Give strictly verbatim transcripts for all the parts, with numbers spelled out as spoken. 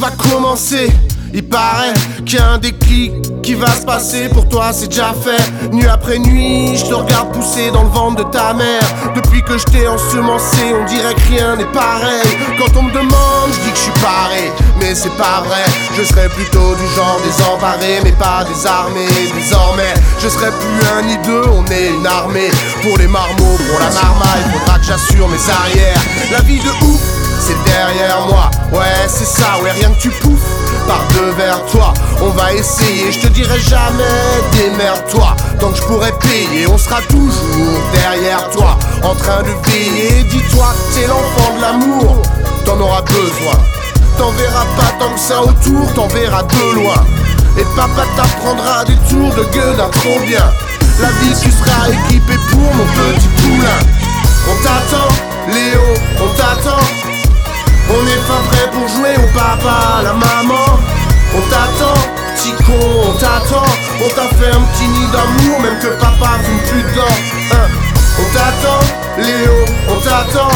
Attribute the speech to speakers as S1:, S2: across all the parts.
S1: pas commencer. Il paraît qu'il y a un déclic qui va se passer. Pour toi c'est déjà fait. Nuit après nuit, je te regarde pousser dans le ventre de ta mère. Depuis que je t'ai ensemencé, on dirait que rien n'est pareil. Quand on me demande, je dis que je suis paré, mais c'est pas vrai. Je serais plutôt du genre désemparé, mais pas désarmé. Désormais, je serais plus un ni deux, on est une armée. Pour les marmots, pour la marmaille, faudra que j'assure mes arrières. La vie de ouf, c'est derrière moi. Ouais, c'est ça, ouais, rien que tu pouffes par deux vers toi, on va essayer, je te dirai jamais démerde-toi. Tant que je pourrai payer, on sera toujours derrière toi, en train de veiller. Dis-toi que t'es l'enfant de l'amour, t'en auras besoin. T'en verras pas tant que ça autour, t'en verras de loin. Et papa t'apprendra des tours de gueule d'un trop bien. La vie tu seras équipé pour mon petit poulain. On t'attend, Léo, on t'attend. On est fin prêt pour jouer au papa, la maman. On t'attend, petit con, on t'attend. On t'a fait un petit nid d'amour, même que papa fume plus dedans, hein. On t'attend, Léo, on t'attend.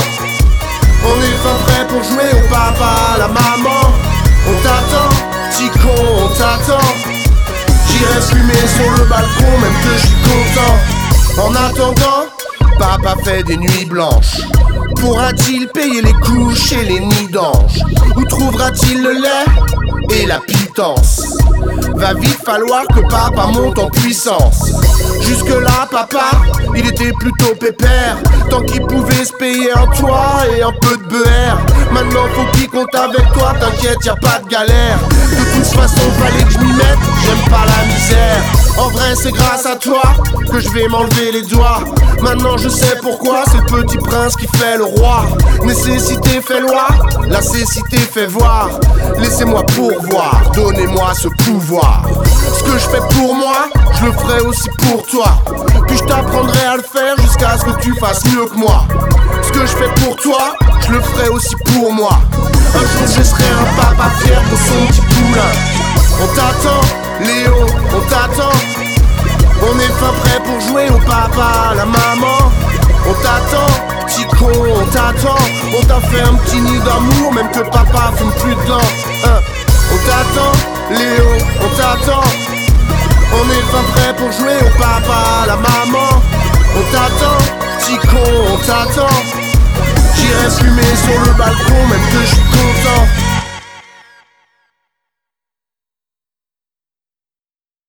S1: On est fin prêt pour jouer au papa, la maman. On t'attend, petit con, on t'attend. J'irai fumer sur le balcon, même que je suis content. En attendant, papa fait des nuits blanches. Pourra-t-il payer les couches et les nids d'anges? Où trouvera-t-il le lait et la pitance? Va vite falloir que papa monte en puissance. Jusque-là, papa, il était plutôt pépère, tant qu'il pouvait se payer un toit et un peu de beurre. Maintenant faut qu'il compte avec toi, t'inquiète, y'a pas de galère. De toute façon, fallait que je m'y mette, j'aime pas la misère. En vrai, c'est grâce à toi que je vais m'enlever les doigts. Maintenant je sais pourquoi, c'est le petit prince qui fait le roi. Nécessité fait loi, la cécité fait voir. Laissez-moi pourvoir, donnez-moi ce pouvoir. Ce que je fais pour moi, je le ferai aussi pour toi. Puis je t'apprendrai à le faire jusqu'à ce que tu fasses mieux que moi. Ce que je fais pour toi, je le ferai aussi pour moi. Un jour je serai un papa fier pour son petit poulain. On t'attend, Léo, on t'attend. On est fin prêt pour jouer au papa, la maman. On t'attend, petit con, on t'attend. On t'a fait un petit nid d'amour, même que papa fume plus dedans, hein. On t'attend, Léo, on t'attend. On est fin prêt pour jouer au papa, la maman. On t'attend, petit con, on t'attend. J'irai fumer sur le balcon, même que je suis content.